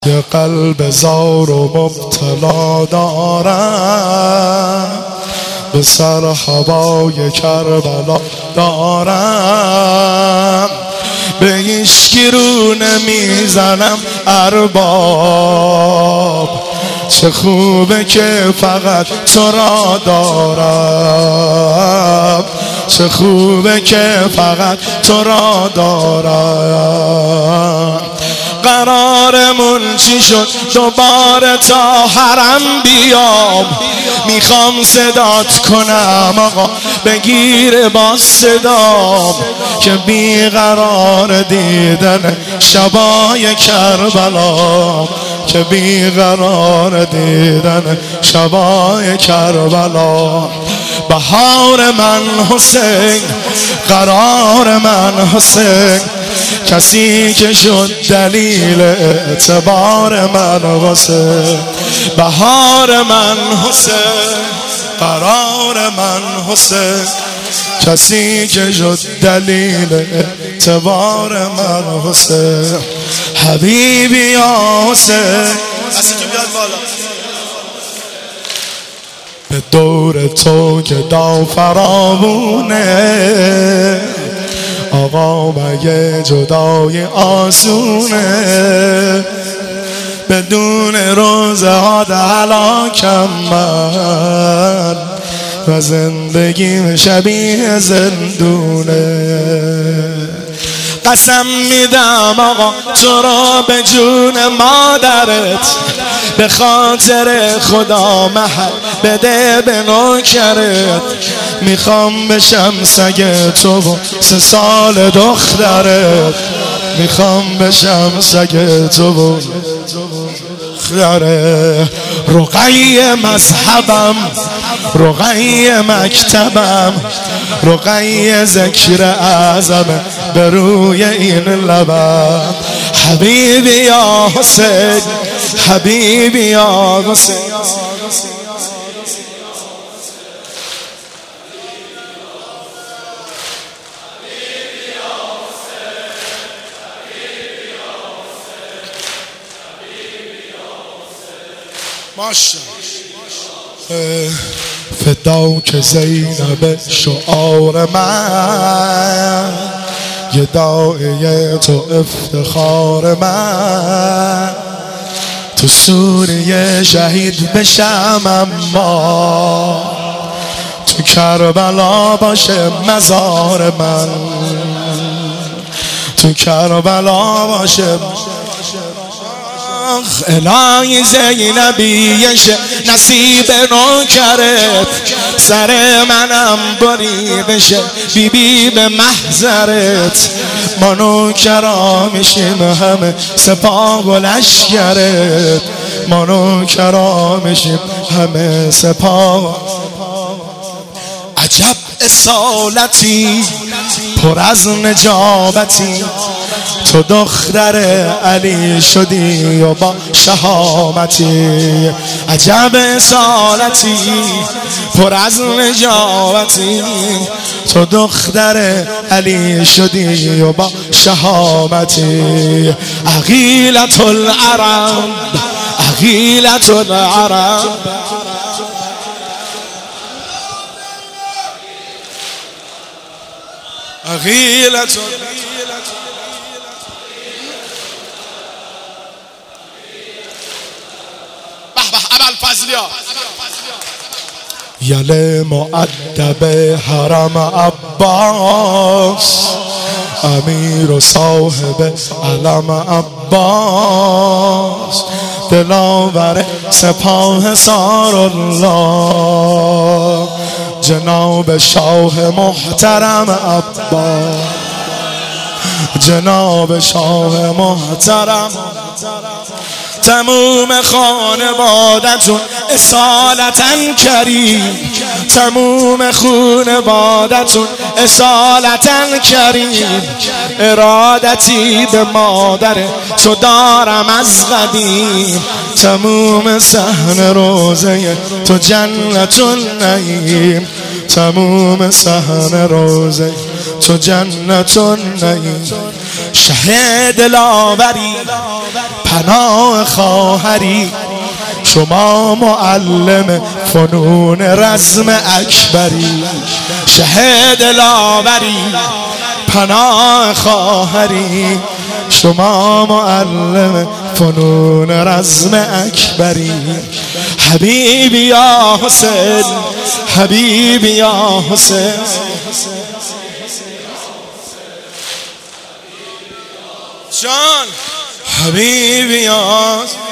یه قلب زار و مبتلا دارم، به سر هوای کربلا دارم، به هیچکی رو نمیزنم ارباب، چه خوبه که فقط تو را دارم، چه خوبه که فقط تو را دارم. قرارمون چی شد دوباره تا حرم بیام، میخوام صدات کنم آقا بگیر با صدام، که بیقرار دیدن شبای کربلا، که بیقرار دیدن شبای کربلا. بهار من حسین، قرار من حسین، کسی که شد دلیل اعتبار من حسین. بهار من حسین، قرار من حسین، کسی که شد دلیل اعتبار من حسین. حبیبی یا حسین، به دور تو که دا فراوونه، آقا مگه جدای آسونه، بدون روزه ها هلاکم من، و زندگیم شبیه زندونه. قسم میدم آقا تو را به جون مادرت، به خاطر خدا محل بده به نوکرت، میخوام بشم سگ تو و 3 سال دخترت، میخوام بشم سگ تو و دخترت. رقی مذهبم، رقی مکتبم، رقی ذکر اعظم به روی این لبم. حبیبی یا حسین، حبیبی یا حسین، فداک زینب شعار من، یه داعیه تو افتخار من، تو سوریه شهید بشم اما تو کربلا باشه مزار من، تو کربلا باشه. الهی زینبیش نصیب نوکرت، سر منم بری بشه بی بی به محضرت، ما نوکرا میشیم همه سپاه و لشکرت، ما نوکرا میشیم همه سپاه. عجب اصالتی پر از نجابتی، تو دختر علی شدی و با شهامتی. عجب اصالتی پر از نجابتی، تو دختر علی شدی و با شهامتی. عقیلة العرب، عقیلة العرب، عقیلة یل مؤدب حرم عباس، امیر و صاحب علم عباس، دلاور سپاه سار الله، جناب شاه محترم عباس، جناب شاه محترم. تموم خانوادتون اصالتاً کریم، تموم خانوادتون اصالتاً کریم، ارادتی به مادر تو دارم از قدیم، تموم صحن روزه تو جنت النعیم، تموم صحن روزه تو جنت النعیم. شه دلاوری پناه خواهری، شما معلم فنون رزم اکبری، شه دلاوری پناه خواهری، شما معلم فنون رزم اکبری. حبیبی یا حسین، حبیبی یا حسین، جان حبیبی یا